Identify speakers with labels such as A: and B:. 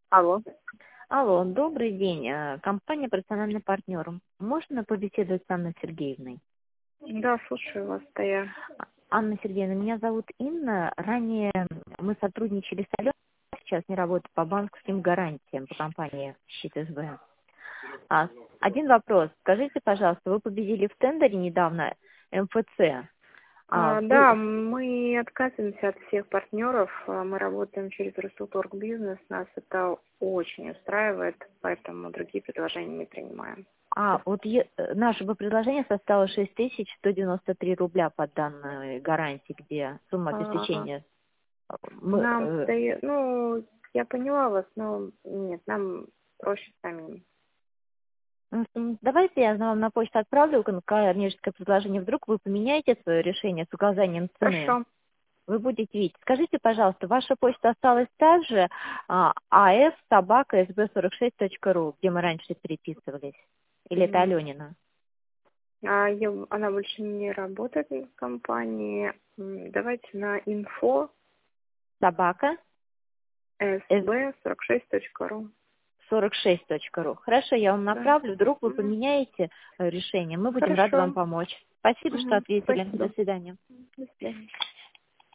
A: Алло.
B: Алло, добрый день. Компания «Профессиональный партнер». Можно побеседовать с Анной Сергеевной?
A: Да, слушаю вас, да я.
B: Анна Сергеевна, меня зовут Инна. Ранее мы сотрудничали с Аленой, сейчас не работаю по банковским гарантиям по компании «Щит СБ». Один вопрос. Скажите, пожалуйста, вы победили в тендере недавно МФЦ.
A: Да, мы отказываемся от всех партнеров. Мы работаем через Ростовторг Бизнес. Нас это очень устраивает, поэтому другие предложения не принимаем.
B: Наше бы предложение составило 6193 рубля по данной гарантии, где сумма обеспечения.
A: Я поняла вас, но нет, нам проще самим.
B: Давайте я вам на почту отправлю коммерческое предложение. Вдруг вы поменяете свое решение с указанием цены.
A: Хорошо.
B: Вы будете видеть. Скажите, пожалуйста, ваша почта осталась также af@sb46.ru, где мы раньше переписывались? Или это Аленина?
A: Она больше не работает в компании. Давайте на info sb46.ru.
B: 46.ru. Хорошо, я вам направлю. Вдруг вы поменяете решение. Мы будем рады вам помочь. Спасибо, что ответили.
A: Спасибо.
B: До свидания.
A: До свидания.